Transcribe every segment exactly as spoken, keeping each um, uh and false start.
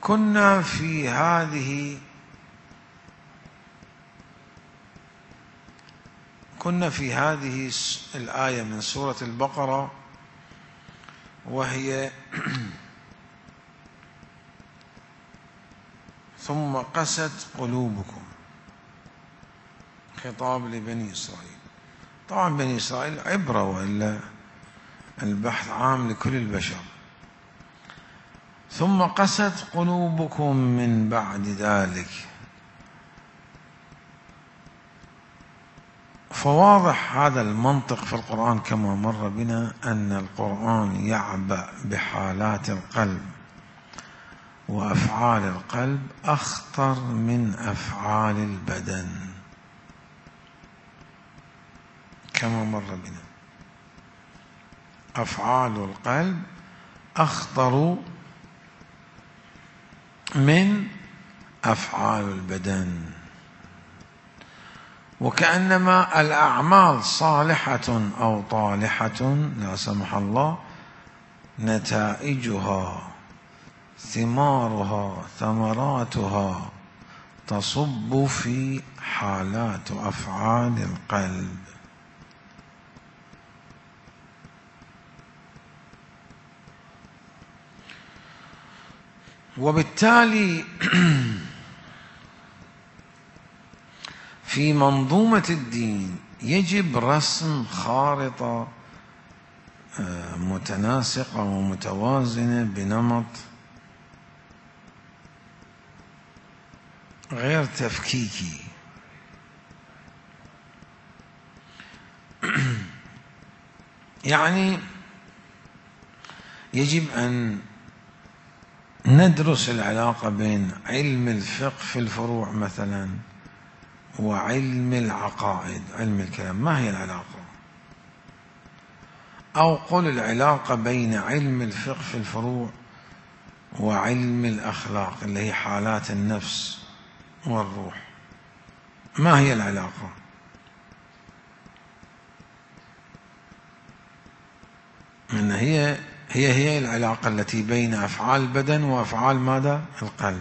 كنا في هذه كنا في هذه الآية من سورة البقرة، وهي ثم قست قلوبكم، خطاب لبني إسرائيل. طبعا بني إسرائيل عبرة، وإلا البحث عام لكل البشر. ثم قست قلوبكم من بعد ذلك. فواضح هذا المنطق في القرآن كما مر بنا، أن القرآن يعبأ بحالات القلب وأفعال القلب أخطر من أفعال البدن كما مر بنا. أفعال القلب أخطر من أفعال البدن، وكأنما الأعمال صالحة أو طالحة لا سمح الله، نتائجها ثمارها ثمراتها تصب في حالات أفعال القلب. وبالتالي في منظومة الدين يجب رسم خارطة متناسقة ومتوازنة بنمط غير تفكيكي. يعني يجب أن ندرس العلاقة بين علم الفقه في الفروع مثلا وعلم العقائد، علم الكلام. ما هي العلاقة؟ أو قل العلاقة بين علم الفقه في الفروع وعلم الأخلاق اللي هي حالات النفس والروح. ما هي العلاقة؟ إن هي هي هي العلاقة التي بين أفعال البدن وأفعال ماذا؟ القلب.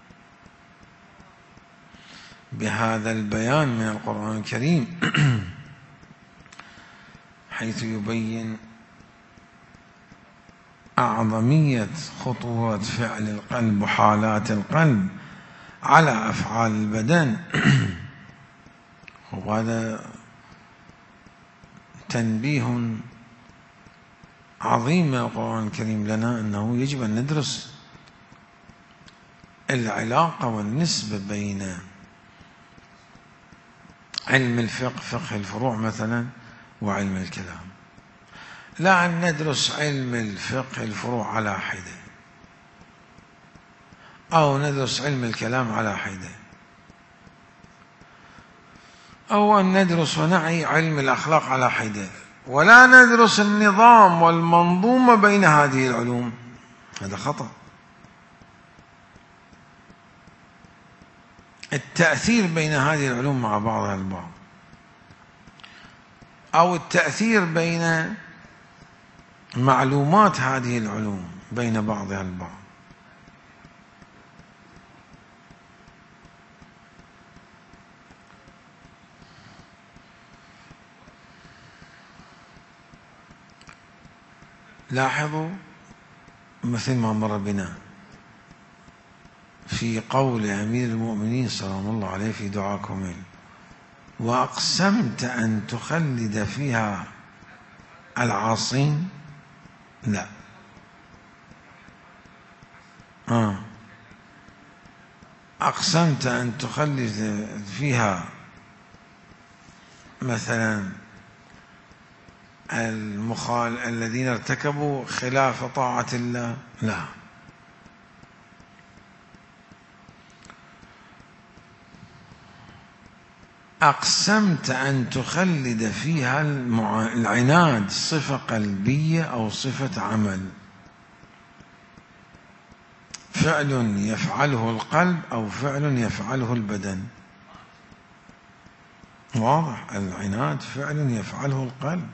بهذا البيان من القرآن الكريم حيث يبين أعظمية خطورة فعل القلب وحالات القلب على أفعال البدن. وهذا تنبيه عظيم من القرآن الكريم لنا، أنه يجب أن ندرس العلاقة والنسبة بين علم الفقه، فقه الفروع مثلا، وعلم الكلام. لا أن ندرس علم الفقه الفروع على حدة، أو ندرس علم الكلام على حدة، أو أن ندرس ونعي علم الأخلاق على حدة، ولا ندرس النظام والمنظومة بين هذه العلوم. هذا خطأ. التأثير بين هذه العلوم مع بعضها البعض، أو التأثير بين معلومات هذه العلوم بين بعضها البعض. لاحظوا مثل ما مر بنا في قول أمير المؤمنين سلام الله عليه في دعاء كميل: وأقسمت أن تخلد فيها العاصين. لا، آه. أقسمت أن تخلد فيها مثلا المخال الذين ارتكبوا خلاف طاعة الله. لا، أقسمت أن تخلد فيها العناد صفة قلبية أو صفة عمل، فعل يفعله القلب أو فعل يفعله البدن. واضح، العناد فعل يفعله القلب،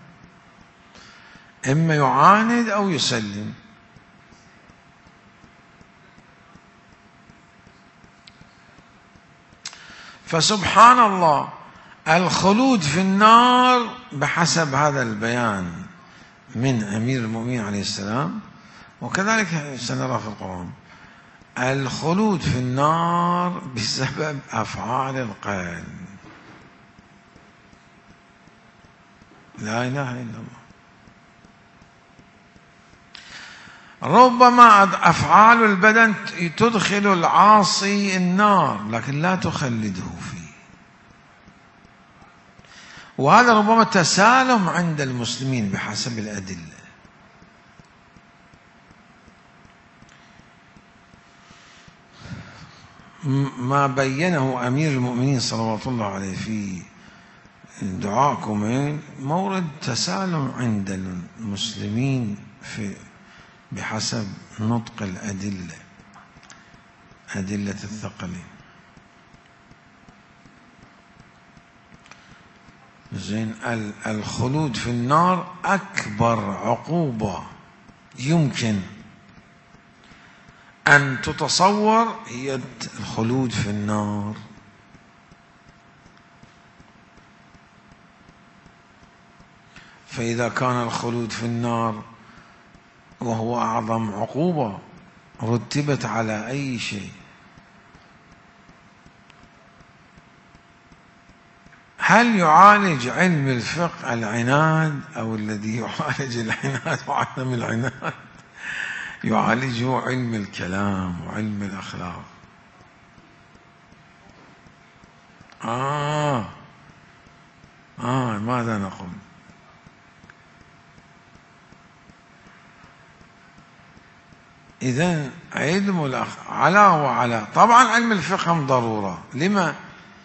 إما يعاند أو يسلم. فسبحان الله، الخلود في النار بحسب هذا البيان من أمير المؤمنين عليه السلام، وكذلك سنرى في القرآن الخلود في النار بسبب أفعال القلب. لا إله إلا الله. ربما أفعال البدن تدخل العاصي النار لكن لا تخلده فيه، وهذا ربما تسالم عند المسلمين بحسب الأدلة. ما بينه أمير المؤمنين صلوات الله عليه في دعاء كومين مورد تسالم عند المسلمين في بحسب نطق الأدلة، أدلة الثقلين. زين، الخلود في النار أكبر عقوبة يمكن أن تتصور هي الخلود في النار. فإذا كان الخلود في النار وهو أعظم عقوبة رتبت على أي شيء، هل يعالج علم الفقه العناد أو الذي يعالج العناد وعدم العناد؟ يعالجه علم الكلام وعلم الأخلاق. آه آه ماذا نقول؟ إذن علم الأخ على وعلى. طبعا علم الفقه ضرورة. لما؟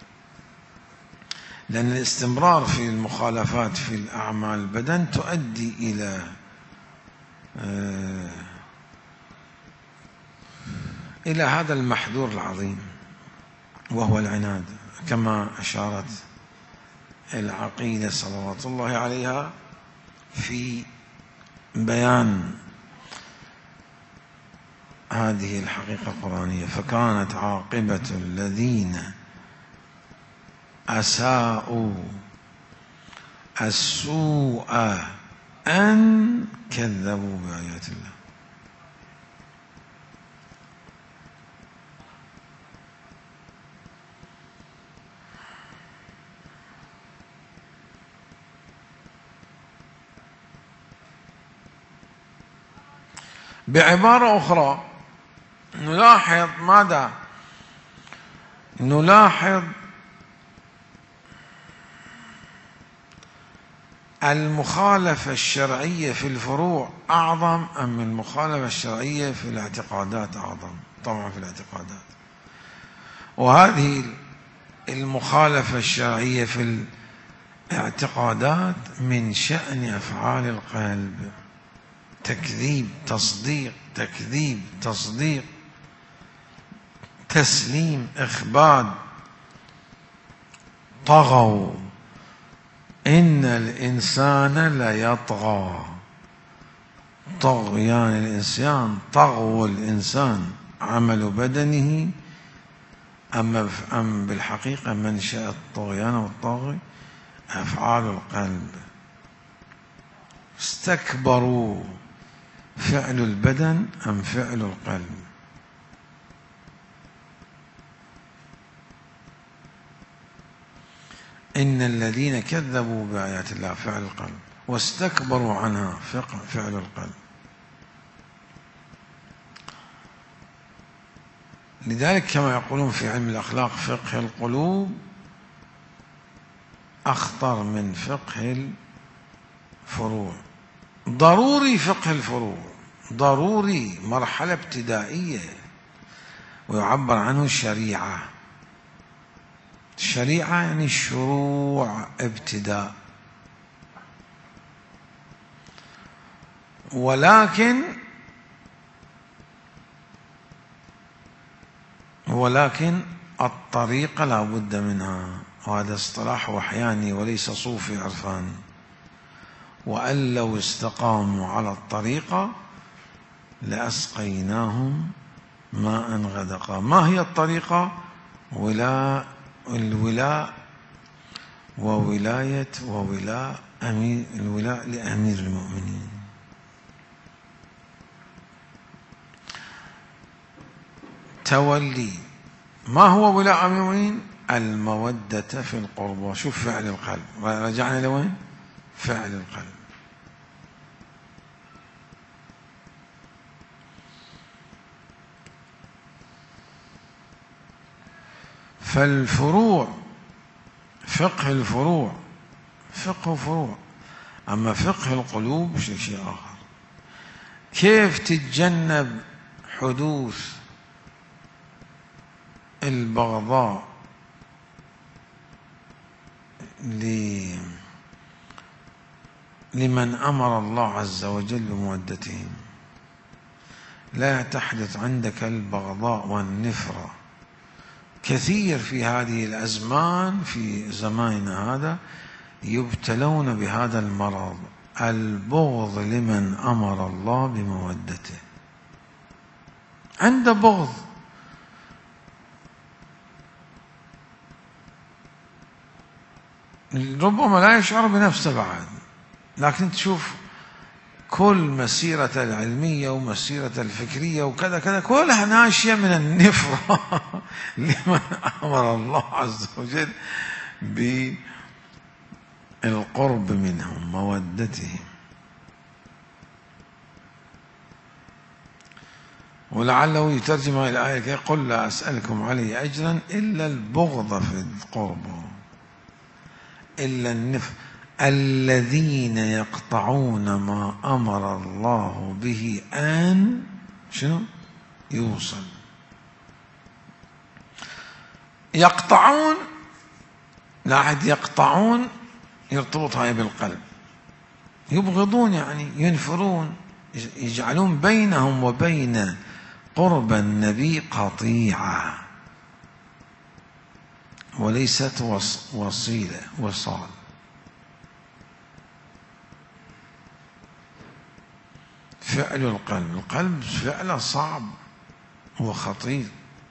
لأن الاستمرار في المخالفات في الأعمال البدن تؤدي إلى آه إلى هذا المحذور العظيم وهو العناد، كما أشارت العقيدة صلوات الله عليها في بيان هذه الحقيقة القرآنية: فكانت عاقبة الذين أساءوا السوء أن كذبوا بآيات الله. بعبارة أخرى نلاحظ ماذا؟ نلاحظ المخالفة الشرعية في الفروع أعظم أم المخالفة الشرعية في الاعتقادات أعظم؟ طبعا في الاعتقادات. وهذه المخالفة الشرعية في الاعتقادات من شأن أفعال القلب: تكذيب تصديق، تكذيب تصديق، تسليم إخبار. طغوا إن الإنسان ليطغى. طغيان الإنسان، طغو الإنسان عمل بدنه، أما أم بالحقيقة منشأ الطغيان والطاغي أفعال القلب. استكبروا فعل البدن أم فعل القلب؟ إن الذين كذبوا بآيات الله فعل القلب، واستكبروا عنها فعل القلب. لذلك كما يقولون في علم الأخلاق: فقه القلوب أخطر من فقه الفروع. ضروري فقه الفروع، ضروري، مرحلة ابتدائية، ويعبر عنه الشريعة. الشريعة يعني شروع، ابتداء. ولكن ولكن الطريقة لا بد منها، وهذا اصطلاح وحياني وليس صوفي عرفان. وأن لو استقاموا على الطريقة لأسقيناهم ماء غدقا. ما هي الطريقة؟ ولا الولاء وولاية وولاء أمير الولاء لأمير المؤمنين. تولي ما هو ولاء أمير المؤمنين؟ المودة في القربى. شوف فعل القلب، رجعنا لوين؟ فعل القلب. فالفروع، فقه الفروع فقه فروع، أما فقه القلوب شيء شيء آخر. كيف تتجنب حدوث البغضاء لمن أمر الله عز وجل بمودتهم؟ لا تحدث عندك البغضاء والنفرة. كثير في هذه الأزمان، في زماننا هذا، يبتلون بهذا المرض، البغض لمن أمر الله بمودته. عنده بغض، ربما لا يشعر بنفسه بعد، لكن تشوف كل مسيرة العلمية ومسيرة الفكرية وكذا كذا كلها ناشية من النفرة لمن أمر الله عز وجل بالقرب منهم، مودتهم. ولعله يترجم هذه الآية: قل لا أسألكم عليه أجرا إلا البغض في القرب، إلا النفر، الذين يقطعون ما أمر الله به أن شنو يوصل. يقطعون، لا أحد يقطعون يرتبط هاي بالقلب. يبغضون يعني ينفرون، يجعلون بينهم وبين قرب النبي قطيعة وليست وصيلة وصال. فعل القلب، القلب فعله صعب وخطير.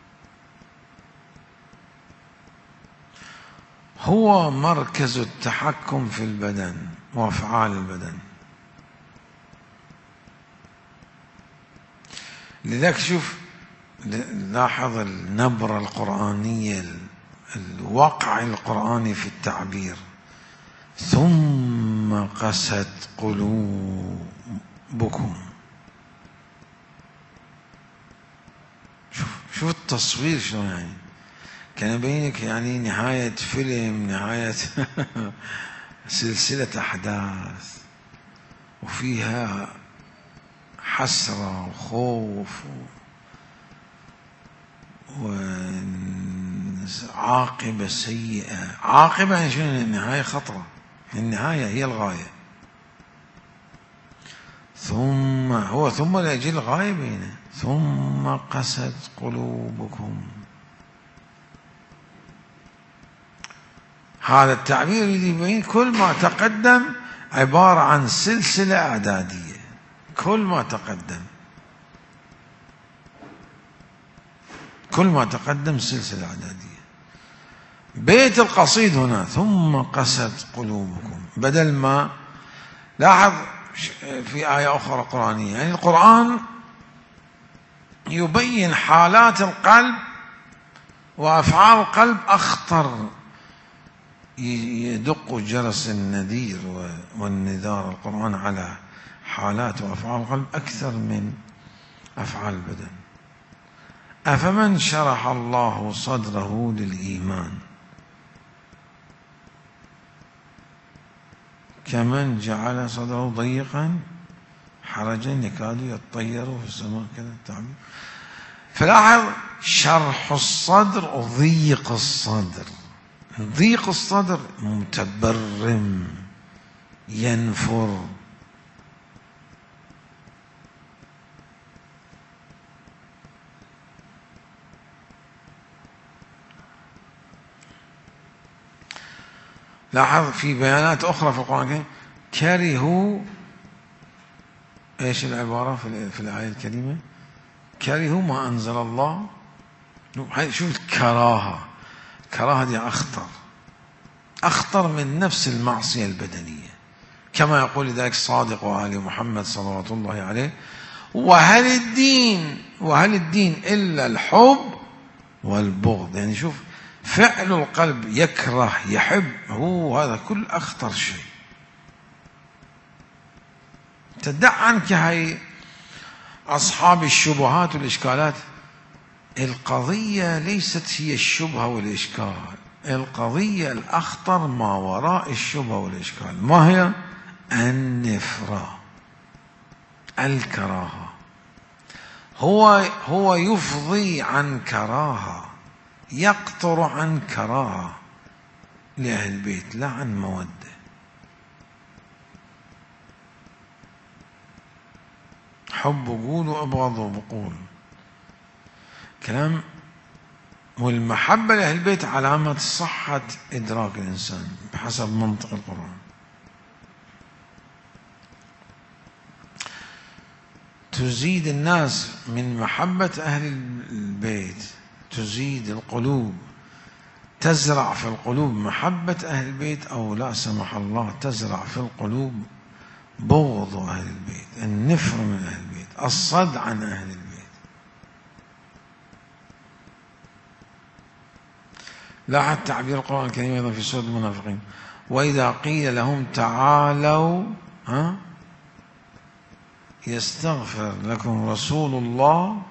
هو مركز التحكم في البدن وأفعال البدن. لذلك شوف، لاحظ النبرة القرآنية، الوقع القرآني في التعبير: ثم قست قلوبكم. شوف شوف التصوير شلون، يعني كان يبينك يعني نهاية فيلم، نهاية سلسلة أحداث، وفيها حسرة وخوف وعاقبة سيئة. عاقبة يعني شنو؟ النهاية خطرة، النهاية هي الغاية. ثم هو ثم لأجل الغاية بينه، ثم قست قلوبكم. هذا التعبير يبين كل ما تقدم عبارة عن سلسلة إعدادية، كل ما تقدم كل ما تقدم سلسلة إعدادية. بيت القصيد هنا ثم قست قلوبكم، بدل ما لاحظ في آية أخرى قرآنية، يعني القرآن يبين حالات القلب وأفعال القلب أخطر. يدق جرس النذير والنذار القرآن على حالات وأفعال القلب أكثر من أفعال البدن. أفمن شرح الله صدره للإيمان كمن جعل صدره ضيقا حرجا يكاد يطير في السماء، كذا التعبير. فلاحظ شرح الصدر وضيق الصدر. ضيق الصدر متبرم، ينفر. لاحظ في بيانات أخرى في القرآن الكريم: كرهوا، إيش العبارة في الآية الكريمة؟ كرهوا ما أنزل الله. شوف الكراهة، كراهة دي أخطر أخطر من نفس المعصية البدنية، كما يقول ذلك الصادق وآل محمد صلوات الله عليه: وهل الدين وهل الدين إلا الحب والبغض. يعني شوف، فعل القلب يكره يحب، هو هذا كل أخطر شيء. تدع عنك هاي أصحاب الشبهات والإشكالات. القضية ليست هي الشبهة والإشكال، القضية الأخطر ما وراء الشبهة والإشكال. ما هي؟ النفرة، الكراهة. هو هو يفضي عن كراهة، يقطر عن كراهة لأهل البيت، لا عن مودة. حب قول وأبغض بقول، كلام. والمحبة لأهل البيت علامة صحة إدراك الإنسان بحسب منطق القرآن. تزيد الناس من محبة أهل البيت، تزيد القلوب، تزرع في القلوب محبة أهل البيت، أو لا سمح الله تزرع في القلوب بغض أهل البيت، النفر من أهل البيت، الصد عن أهل البيت. لاحظ تعبير القرآن الكريم أيضا في سورة المنافقين: وإذا قيل لهم تعالوا ها يستغفر لكم رسول الله،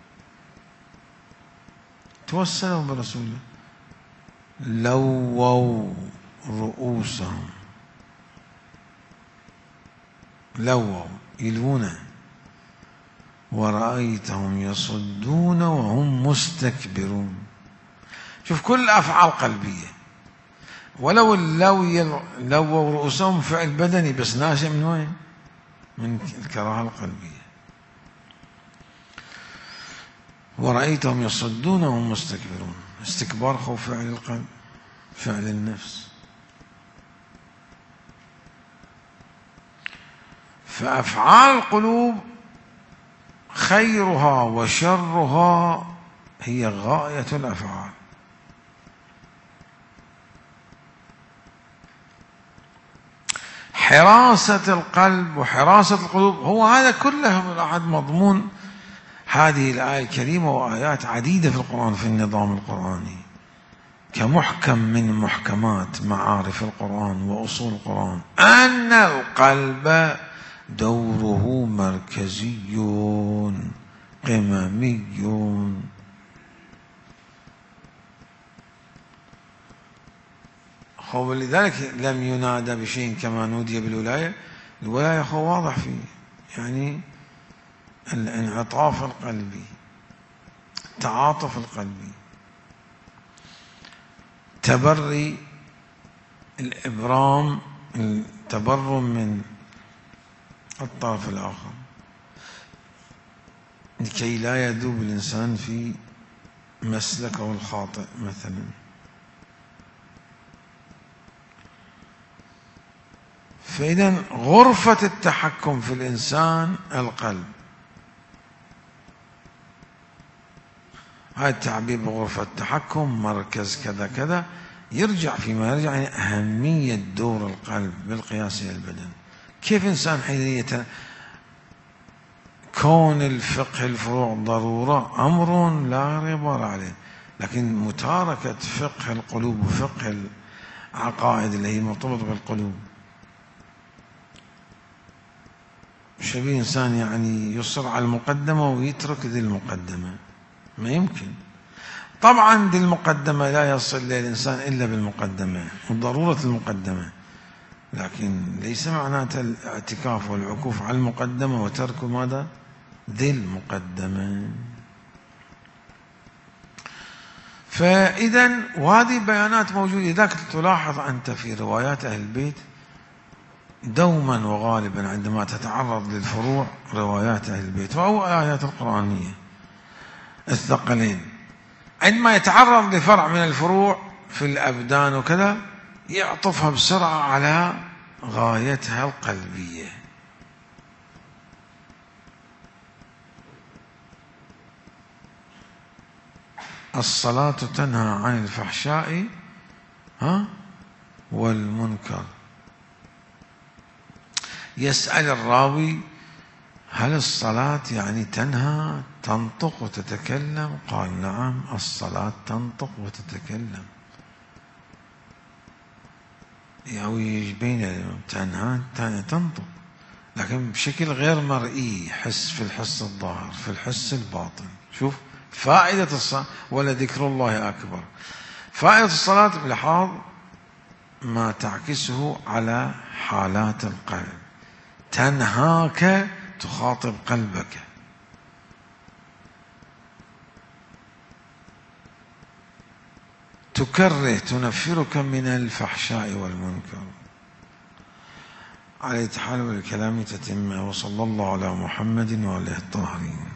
توسلوا برسوله، لووا رؤوسهم، لووا يلوونه، ورأيتهم يصدون وهم مستكبرون. شوف، كل أفعال قلبية، ولو اللو لووا رؤوسهم فعل بدني بس ناشئ من وين؟ من الكراهة القلبية. ورأيتهم يصدون وهم مستكبرون، استكبار خوف فعل القلب، فعل النفس. فأفعال القلوب خيرها وشرها هي غاية الأفعال. حراسة القلب وحراسة القلوب هو هذا كله أحد مضمون هذه الآية الكريمة وآيات عديدة في القرآن في النظام القرآني، كمحكم من محكمات معارف القرآن وأصول القرآن، أن القلب دوره مركزي قممي. ولذلك لم ينادى بشيء كما نودي بالولاية. الولاية هو واضح فيه، يعني الانعطاف القلبي، التعاطف القلبي، تبري، الإبرام، التبرم من الطرف الآخر، لكي لا يذوب الإنسان في مسلكه الخاطئ مثلا. فإذا غرفة التحكم في الإنسان القلب. هذا التعبير بغرفة التحكم، مركز كذا كذا، يرجع فيما يرجع يعني أهمية دور القلب بالقياس إلى البدن. كيف إنسان حينية كون الفقه الفروع ضرورة أمر لا غبار عليه، لكن متاركة فقه القلوب وفقه العقائد اللي هي مرتبطة بالقلوب، شبيه إنسان يعني يصر على المقدمة ويترك ذي المقدمة، ما يمكن. طبعا ذي المقدمة لا يصل إلى الإنسان إلا بالمقدمة وضرورة المقدمة، لكن ليس معناته الاعتكاف والعكوف على المقدمة وترك ماذا؟ ذي المقدمة. فإذا وهذه بيانات موجودة. لذلك تلاحظ أنت في روايات أهل البيت دوما وغالبا عندما تتعرض للفروع روايات أهل البيت أو آيات القرآنية الثقلين، عندما يتعرض لفرع من الفروع في الأبدان وكذا يعطفها بسرعة على غايتها القلبية. الصلاة تنهى عن الفحشاء ها والمنكر. يسأل الراوي: هل الصلاة يعني تنهى تنطق وتتكلم؟ قال: نعم، الصلاة تنطق وتتكلم. أو يبين تنهى تنطق، لكن بشكل غير مرئي، حس في الحس الظاهر، في الحس الباطن. شوف فائدة الصلاة: ولذكر الله أكبر. فائدة الصلاة بلحاظ ما تعكسه على حالات القلب، تنهاك، تخاطب قلبك. تكره، تنفرك من الفحشاء والمنكر. على أي حال والكلام تتم. وصلى الله على محمد وآله الطاهرين.